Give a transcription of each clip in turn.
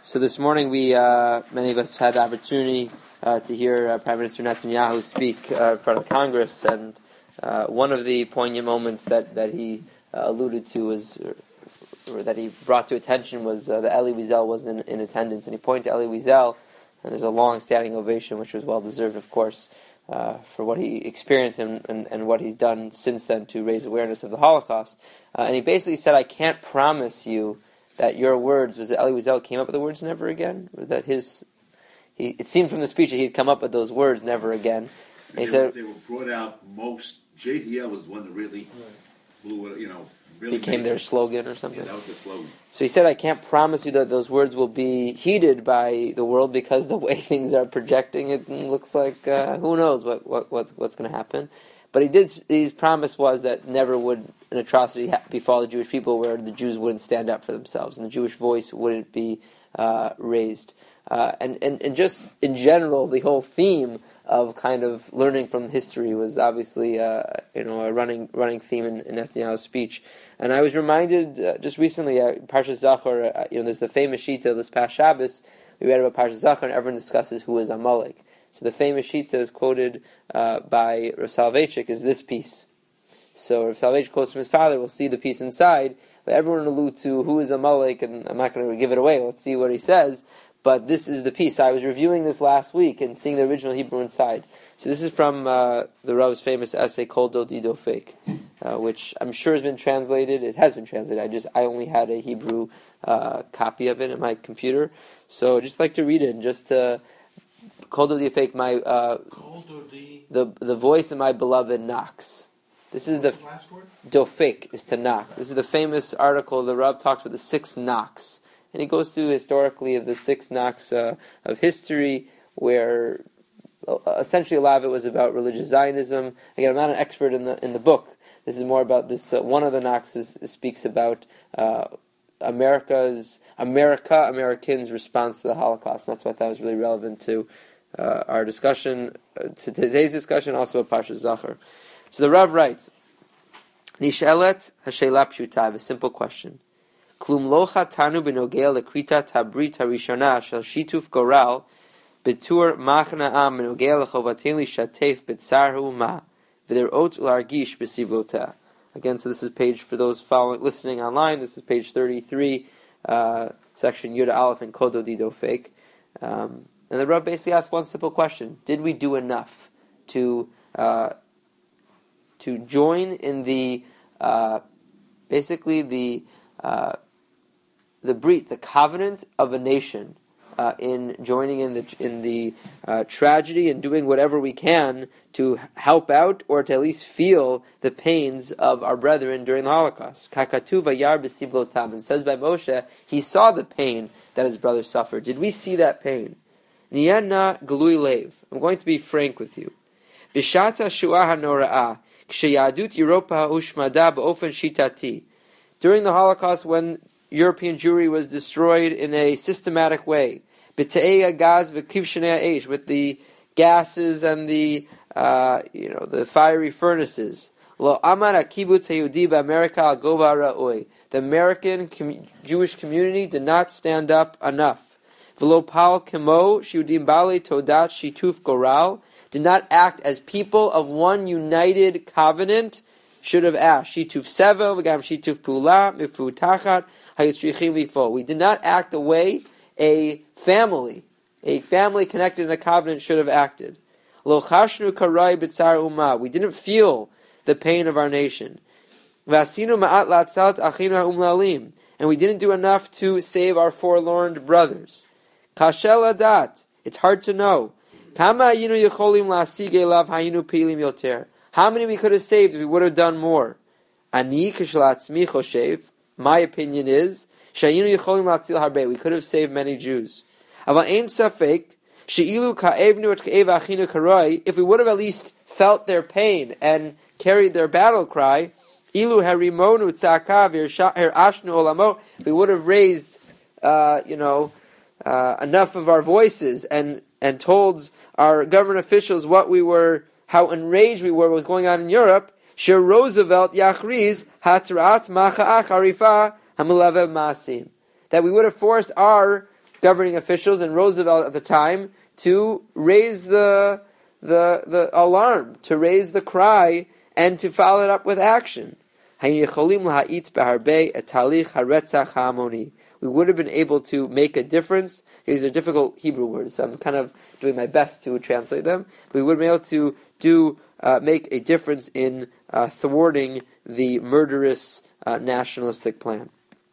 So this morning many of us had the opportunity to hear Prime Minister Netanyahu speak in front of Congress, and one of the poignant moments that he alluded to was, or that he brought to attention, was that Elie Wiesel was in attendance, and he pointed to Elie Wiesel, and there's a long standing ovation, which was well deserved, of course, for what he experienced and what he's done since then to raise awareness of the Holocaust. And he basically said, "I can't promise you that your words," was that Elie Wiesel came up with the words "never again"? Or that it seemed from the speech that he'd come up with those words "never again." And he said they were brought out most. JDL was the one that really blew it, really became their slogan or something. Yeah, that was the slogan. So he said, "I can't promise you that those words will be heeded by the world, because the way things are projecting, it looks like who knows what's going to happen." But his promise was that never would an atrocity befall the Jewish people where the Jews wouldn't stand up for themselves and the Jewish voice wouldn't be raised. And just in general, the whole theme of kind of learning from history was obviously a running theme in Netanyahu's speech. And I was reminded just recently, Parshas Zachor, there's the famous Shita this past Shabbos. We read about Parshas Zachor, and everyone discusses who is Amalek. So the famous Shita is quoted by Rav Soloveitchik is this piece. So Rav Soloveitchik quotes from his father. We'll see the piece inside, but everyone will allude to who is Amalek, and I'm not going to give it away. Let's see what he says. But this is the piece. I was reviewing this last week and seeing the original Hebrew inside. So this is from the Rav's famous essay, Kol Dodi Dofek, which I'm sure has been translated. It has been translated. I only had a Hebrew copy of it in my computer. So I'd just like to read it, and just Kol Dodi Dofek, the voice of my beloved knocks. This is the last word? Dofek is to knock. This is the famous article. The Rav talks about the 6 knocks. And he goes through historically of the 6 knocks of history, where essentially a lot of it was about religious Zionism. Again, I'm not an expert in the book. This is more about this. One of the knocks speaks about Americans' response to the Holocaust. And that's what I thought was really relevant to our discussion, to today's discussion, also about Parshas Zachor. So the Rav writes, Nishelet Hashela Pshuta, a simple question. Klum locha tanu benogel lekrita tabrit harishona shel shituf goral betur machna am benogel lechovatin lishatef betzar ha'uma v'derot ulargish besivlota. Again, so this is page, for those listening online, this is page 33, section Yud Aleph and Kol Dodi Dofek. And the Rav basically asked one simple question: did we do enough to join in the brit, the covenant of a nation, in joining in the tragedy and doing whatever we can to help out or to at least feel the pains of our brethren during the Holocaust. Kakatu vayar b'sivlotam. It says by Moshe, he saw the pain that his brothers suffered. Did we see that pain? Niyana glui lev. I'm going to be frank with you. Bishata shu'ah hanora'ah k'sheyadut Europa ushmada b'ofen shitati. During the Holocaust, when European Jewry was destroyed in a systematic way, with the gases and the fiery furnaces. The American Jewish community did not stand up enough. Did not act as people of one united covenant should have asked. Shituf sevel, v'gam shituf pula, mifutachat. We did not act the way a family connected in a covenant should have acted. We didn't feel the pain of our nation. And we didn't do enough to save our forlorn brothers. It's hard to know. How many we could have saved if we would have done more? My opinion is, we could have saved many Jews. If we would have at least felt their pain and carried their battle cry, we would have raised enough of our voices and told our government officials how enraged we were what was going on in Europe. Roosevelt yachriz hatrat macha'ach harifa hamelavev masim. That we would have forced our governing officials and Roosevelt at the time to raise the alarm, to raise the cry, and to follow it up with action. We would have been able to make a difference. These are difficult Hebrew words, so I'm kind of doing my best to translate them. But we would have been able to make a difference in thwarting the murderous nationalistic plan.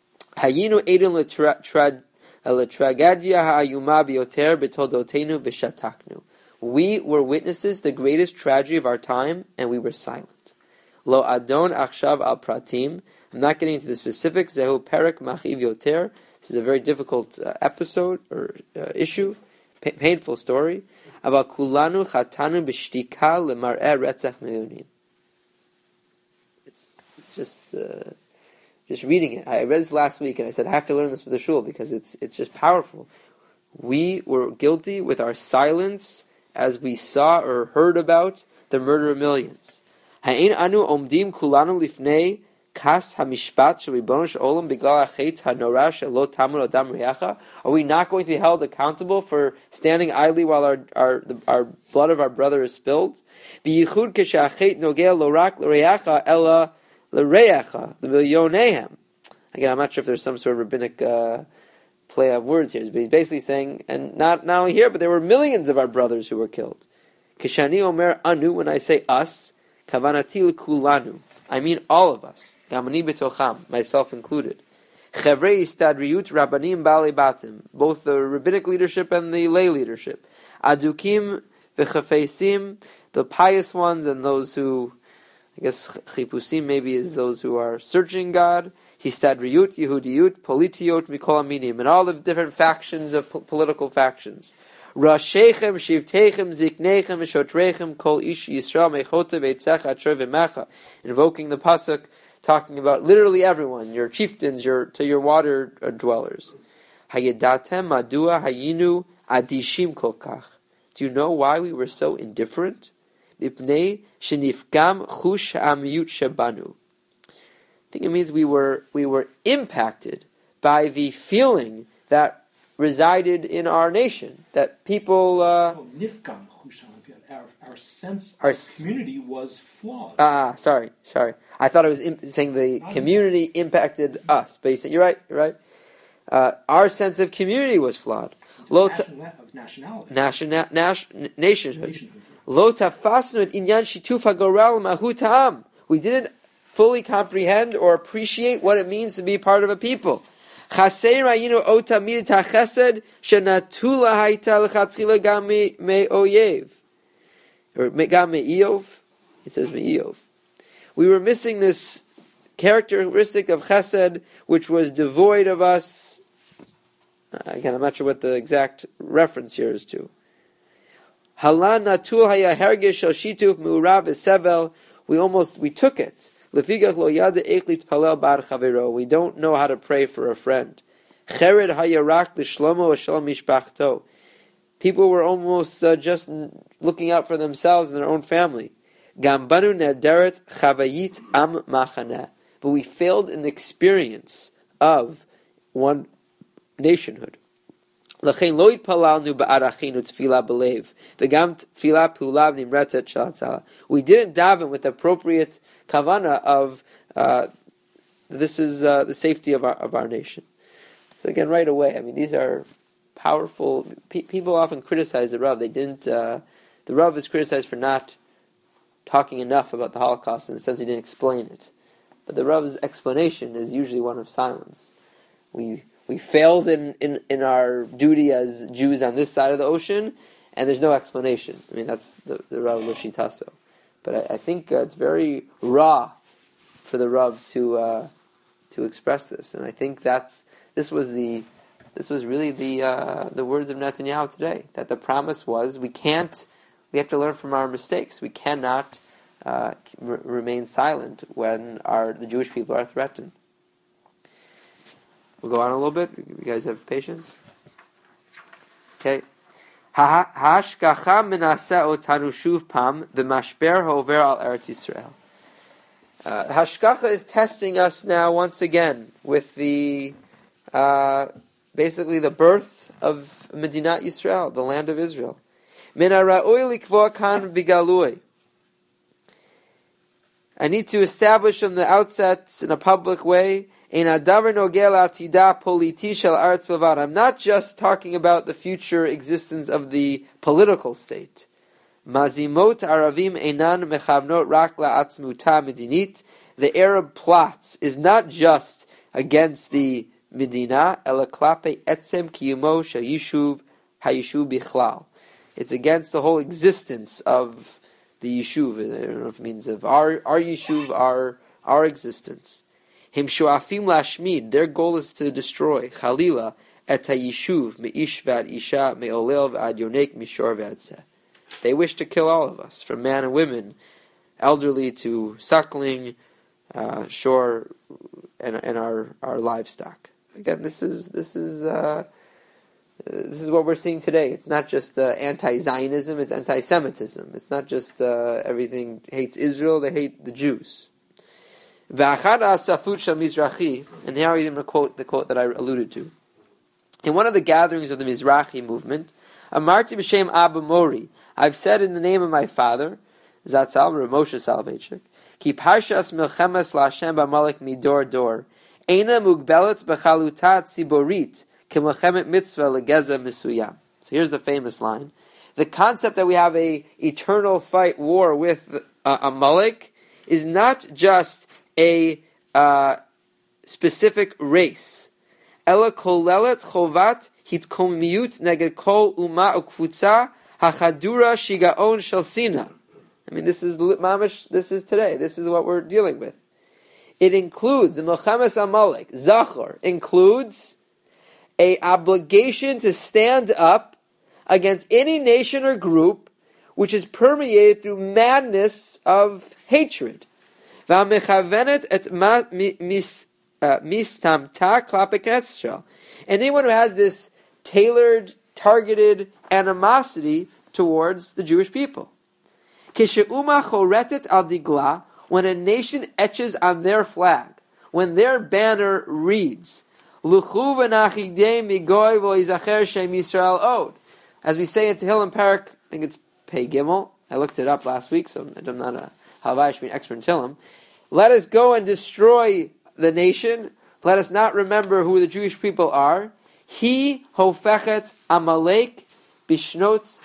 We were witnesses the greatest tragedy of our time, and we were silent. Lo adon achshav al pratim. I'm not getting into the specifics. Zehu perek machiv yoter. This is a very difficult episode or issue, painful story. Aval kulanu chatanu b'shtika lemar'eh retzach meunim. It's just reading it. I read this last week, and I said I have to learn this for the shul because it's just powerful. We were guilty with our silence as we saw or heard about the murder of millions. Ha'in anu omdim kulanu lifnei kas hamishpat shel olam bigal hachet hanora shelo tamud adam riyacha. Are we not going to be held accountable for standing idly while our blood of our brother is spilled? B'yichud k'shachet nogel lo rak l'riyacha ela l'reyacha l'milyonehem. Again, I'm not sure if there's some sort of rabbinic play of words here, but he's basically saying, and not only here, but there were millions of our brothers who were killed. Kishani omer anu, when I say us, kavanati kulanu, I mean all of us. Gamani betocham, myself included. Chevrei istadriyut rabbanim bali batim, both the rabbinic leadership and the lay leadership. Adukim v'chafeisim, the pious ones and those who, I guess chipusim maybe is those who are searching God. Histadriyut, Yehudiyut, Politiot, Mikol Aminim, and all the different factions of political factions. Rashechem, Shivtechem, Ziknechem, Shotrechem, Kol Ish Yisrael, Mechote, Veitzech, Atcher, V'mecha, invoking the pasuk, talking about literally everyone, your chieftains, to your water dwellers. Hayedatem, Madua, Hayinu, Adishim Kolkach. Do you know why we were so indifferent? Ipnei Shenifgam Chush Amiyut Shabanu. I think it means we were impacted by the feeling that resided in our nation, that people. Our sense of community was flawed. Sorry. I thought I was saying the community impacted us, but you're right. Our sense of community was flawed. Nationhood. Lo tafasnu et inyan shituf hagoral mahut ha'am. We didn't fully comprehend or appreciate what it means to be part of a people. Chaser rayinu ota midat hachesed shenatula hayta lechatchila gam me'oyev. Or gam me'iyov. It says me'iyov. We were missing this characteristic of chesed, which was devoid of us. Again, I'm not sure what the exact reference here is to. Halan natul haya hergesh shel shituf me'urav v'sevel. We took it. We don't know how to pray for a friend. People were almost just looking out for themselves and their own family. But we failed in the experience of one nationhood. We didn't daven with appropriate kavana of this is the safety of our nation. So again, right away, these are powerful. People often criticize the Rav. The Rav is criticized for not talking enough about the Holocaust in the sense he didn't explain it. But the Rav's explanation is usually one of silence. We failed in our duty as Jews on this side of the ocean, and there's no explanation. That's the Rav Loshitaso. But I think it's very raw for the Rav to express this, and I think this was really the words of Netanyahu today. That the promise was we have to learn from our mistakes. We cannot remain silent when the Jewish people are threatened. We'll go on a little bit. You guys have patience? Okay. Hashgacha menaseh otanu shuv pam b'mashber hover al Eretz Yisrael. Hashgacha is testing us now once again with the basically the birth of Medinat Yisrael, the land of Israel. Min ha'ra'oi likvoa kan v'galui. I need to establish from the outset in a public way. I'm not just talking about the future existence of the political state. Mazimot Aravim einan mechavnot rak la'atzmuta medinit. The Arab plot is not just against the Medina, ela klape etzem kiyumo shayishuv hayishuv bichlal. It's against the whole existence of the yishuv. I don't know if it means of our yishuv, our existence. Him shuafim lashmid. Their goal is to destroy. Chalila et hayishuv meish v'ad isha me'olel v'ad yonek mishor v'ad seh. They wish to kill all of us, from man and women, elderly to suckling, shore, and our livestock. Again, this is what we're seeing today. It's not just anti-Zionism; it's anti-Semitism. It's not just everything hates Israel; they hate the Jews. And now he's going to quote the quote that I alluded to. In one of the gatherings of the Mizrahi movement, Amarti b'shem Abu Mori, I've said in the name of my father, Zatzal Moshe Soloveitchik, Ki parshas milchemes la'Hashem b'Amalek midor dor, eina mugbelet b'chalutat tziborit, ki milchemet mitzvah legeza misuyam. So here's the famous line. The concept that we have a eternal fight war with Amalek is not just a specific race. Ela kolelet chovat hitkomiyut neged kol uma ukfutza hachadura shigaon shelsina. I mean, this is mamash. This is today. This is what we're dealing with. It includes the Milchemes Amalek. Zachor includes a obligation to stand up against any nation or group which is permeated through madness of hatred. V'amechavenet et mistamta klapek Israel. Anyone who has this tailored, targeted animosity towards the Jewish people. Kishe'uma choretet al digla, when a nation etches on their flag, when their banner reads, Luchu v'nachigdei migoy v'yizacher shem Yisrael od. As we say in Tehillim Parak, I think it's Pei Gimel. I looked it up last week, so I'm not a Halvai Shmi expert in Tehillim. Let us go and destroy the nation. Let us not remember who the Jewish people are. He hofechet Amalek bishnotz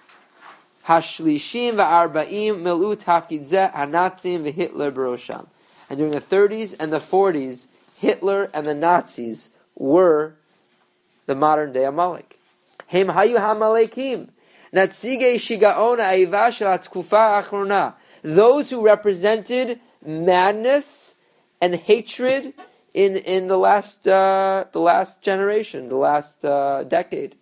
Hashlishim va'arba'im milu tafkid zeh hanatzim v'Hitler b'rosham. And during the 30s and the 40s, Hitler and the Nazis were the modern day Amalek. Hem hayu hamalekim natzigei shigaon ha'eva shel hatkufa achrona. Those who represented madness and hatred in the last generation, the last decade.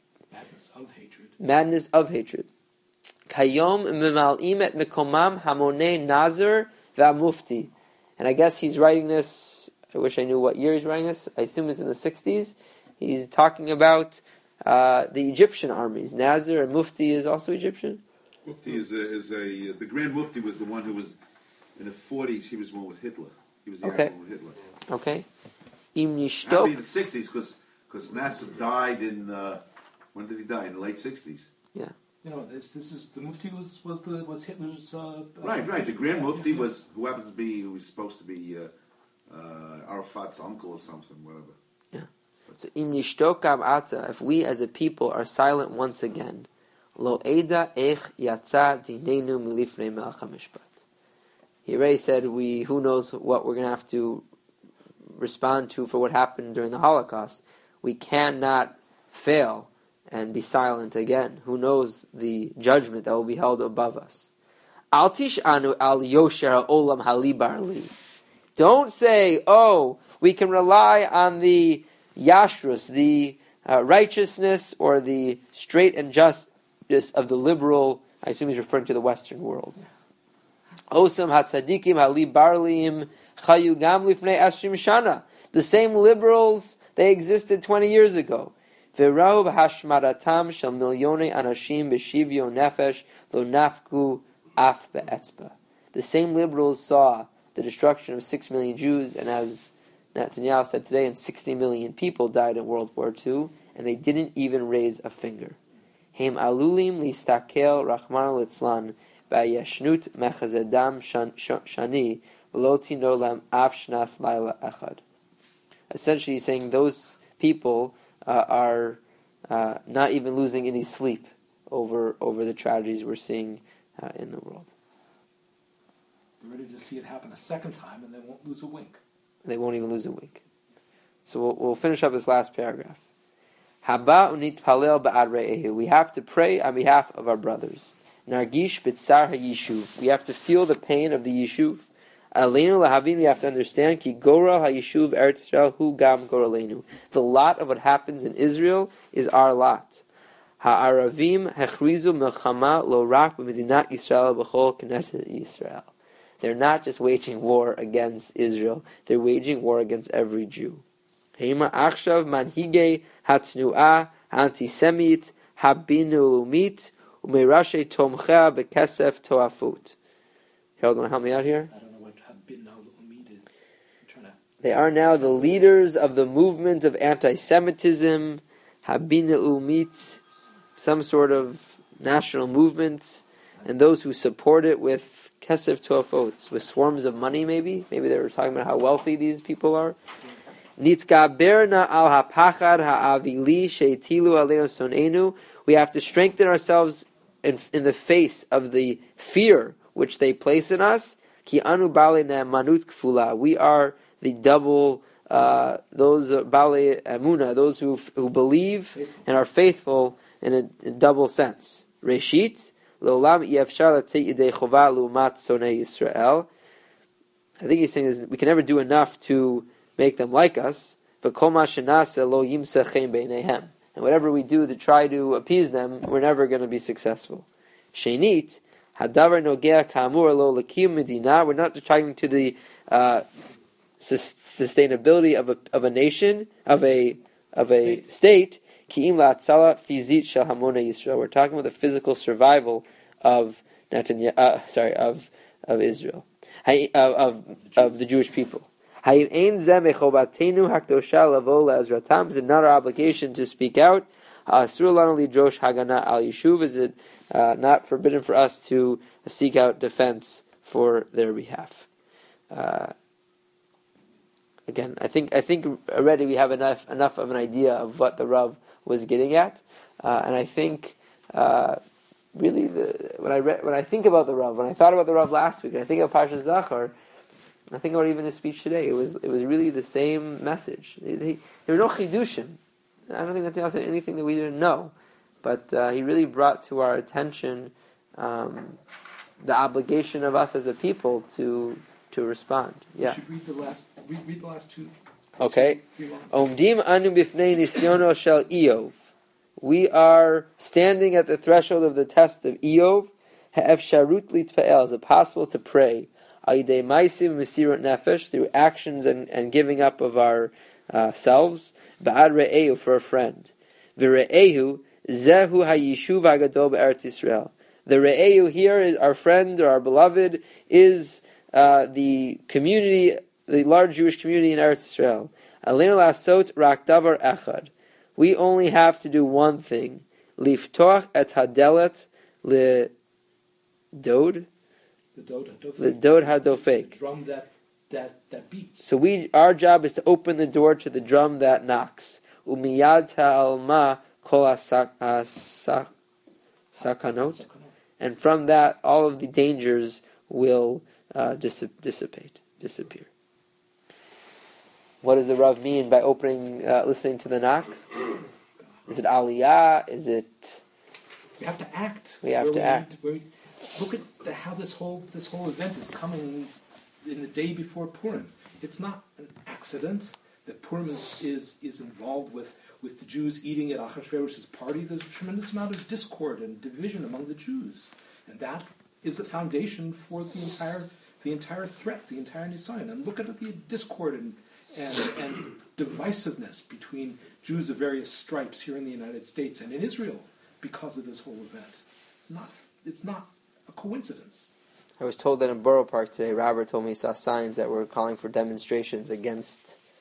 Madness of hatred. Kayom mimal'im et mekomam hamonei nazir va'mufti. And I guess he's writing this, I wish I knew what year he's writing this, I assume it's in the 60s. He's talking about the Egyptian armies. Nazir and Mufti is also Egyptian? Mufti the Grand Mufti was the one who was, in the 40s, he was one with Hitler. He was the one with Hitler. Okay. In the 60s, because Nasser died in, when did he die? In the late 60s. Yeah. You know, this is the Mufti was Hitler's. Right. The Grand Mufti was who was supposed to be Arafat's uncle or something, whatever. Yeah. So im nishtokam ata, if we as a people are silent once again, lo eda ech yatsa dinenu milifnei melech hamishpat. He already said who knows what we're going to have to respond to for what happened during the Holocaust. We cannot fail and be silent again. Who knows the judgment that will be held above us? Al tish'anu al yosher olam halibar li. Don't say, we can rely on the yashrus, the righteousness or the straight and justice of the liberal, I assume he's referring to the Western world. Osam hatzadikim halibar liim chayu gam lifnei ashrim shana. The same liberals, they existed 20 years ago. V'rahu b'hashmaratam shel milyonei anashim b'shivyo nefesh lo nafku af be'etzba. The same liberals saw the destruction of 6 million Jews, and as Netanyahu said today, and 60 million people died in World War II, and they didn't even raise a finger. Heim alulim listakel rachman litzlan ba'yashnut mechazedam shani v'lo tinolam af shnas laila echad. Essentially saying those people are not even losing any sleep over the tragedies we're seeing in the world. They're ready to see it happen a second time, and they won't lose a wink. They won't even lose a wink. So we'll finish up this last paragraph. Haba unitpalel ba'ad re'ehu. We have to pray on behalf of our brothers. Nargish b'tzar ha'yishuv. We have to feel the pain of the yishuv. Aleinu lahavin. We have to understand ki gora ha'yishuv Eretz Yisrael hu gam goraleinu. The lot of what happens in Israel is our lot. Ha'aravim hechrizu melchama lo rak b'medinat Yisrael b'chol knesset Yisrael. They're not just waging war against Israel; they're waging war against every Jew. Heima achshav manhige hatnuah antisemit habinulumit umerashe tomcha bekesef toafut. Harold, want to help me out here? I don't know what habinulumit is. They are now the leaders of the movement of anti-Semitism, habinulumit, some sort of national movement, and those who support it with kesef toafot, with swarms of money. Maybe they were talking about how wealthy these people are. Nitzgaberna al hapachad ha'avili sheitilu aleinu sonenu. We have to strengthen ourselves in the face of the fear which they place in us. Ki anu bale ne'emanut kfula. We are the double, those bale emuna, those who believe and are faithful in a double sense. Reshit leolam yefshar latzei yidei chova lumat sonei Yisrael. I think he's saying is we can never do enough to make them like us. But kol ma shenaseh lo yimseh chen beinehem. And whatever we do to try to appease them, we're never going to be successful. Shenit hadavar nogea kamur lo lakim medina. We're not trying to the sustainability of a nation, of a state. Ki'im la'atzala fizit shel hamona Yisrael. We're talking about the physical survival of of Israel, of the Jewish people. It's another obligation to speak out. Is it not forbidden for us to seek out defense for their behalf? Again, I think already we have enough of an idea of what the Rav was getting at, and I think really when I think about the Rav, when I thought about the Rav last week, and I think of Parshas Zachar, I think about even his speech today. It was really the same message. There were no chidushim. I don't think Nathaniel said anything that we didn't know, but he really brought to our attention the obligation of us as a people to respond. Yeah. We should read the last two. Okay. Omdim anu bifnei nisyono shel Iyov. We are standing at the threshold of the test of Iyov. Ha'efsharut litfa'el. Is it possible to pray? Ayidei maisim mesirut nefesh, through actions and giving up of our selves. Ba'ad re'ehu, for a friend. V're'ehu zehu hayishuv hagadol be'eretz Yisrael. The re'ehu here is our friend or our beloved is the community, the large Jewish community in Eretz Yisrael. Aleinu la'asot rak davar echad. We only have to do one thing: liftoach et hadelet le-dod. The dod hadofek. The drum that beats. So our job is to open the door to the drum that knocks. Umiyad ta'alma kol sakanot. And from that, all of the dangers will disappear. What does the Rav mean by listening to the knock? Is it aliyah? Is it? We have to act. We have to act. Look at how this whole event is coming in the day before Purim. It's not an accident that Purim is involved with the Jews eating at Achashverosh's party. There's a tremendous amount of discord and division among the Jews, and that is the foundation for the entire threat, the entire Nisayan. And look at the discord and divisiveness between Jews of various stripes here in the United States and in Israel because of this whole event. It's not a coincidence. I was told that in Borough Park today, Robert told me he saw signs that were calling for demonstrations against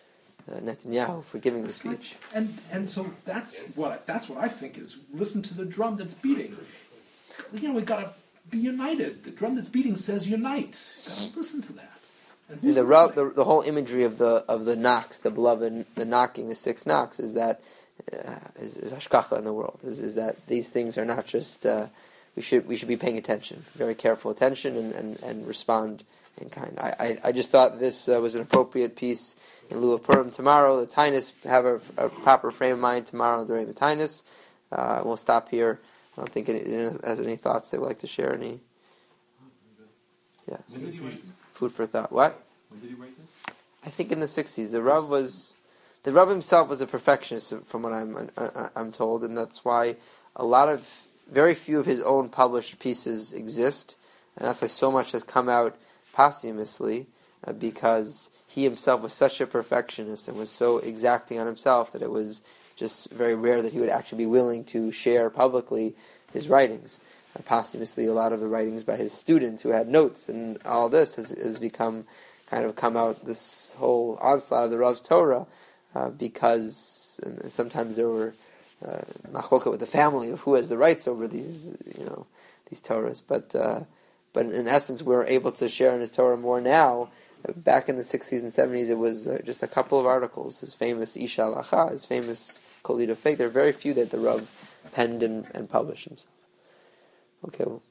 Netanyahu for giving the speech. And so that's what I think is, listen to the drum that's beating. We gotta be united. The drum that's beating says unite. You gotta listen to that. And the whole imagery of the knocks, the beloved, the knocking, the 6 knocks, is that is hashkacha in the world. Is that these things are not just we should be paying attention, very careful attention, and respond in kind. I just thought this was an appropriate piece in lieu of Purim tomorrow. The Tainus, have a proper frame of mind tomorrow during the Tainus. We'll stop here. I don't think anyone has any thoughts they would like to share. Any? Yeah. When did he write this? Food for thought. What? When did he write this? I think in the 60s. The Rav himself was a perfectionist, from what I'm told, and that's why very few of his own published pieces exist, and that's why so much has come out posthumously, because he himself was such a perfectionist and was so exacting on himself that it was just very rare that he would actually be willing to share publicly his writings. Posthumously, a lot of the writings by his students who had notes and all this has become kind of come out, this whole onslaught of the Rav's Torah, because sometimes there were machloket with the family of who has the rights over these Torahs. But in essence, we're able to share in his Torah more now. Back in the 60s and 70s, it was just a couple of articles. His famous Isha Halacha, his famous Kol Yidei Fake. There are very few that the Rav penned and published himself. Okay. Well.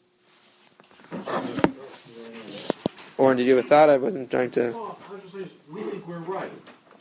Oren, did you have a thought? I wasn't trying to... Well, I was just saying, we think we're right.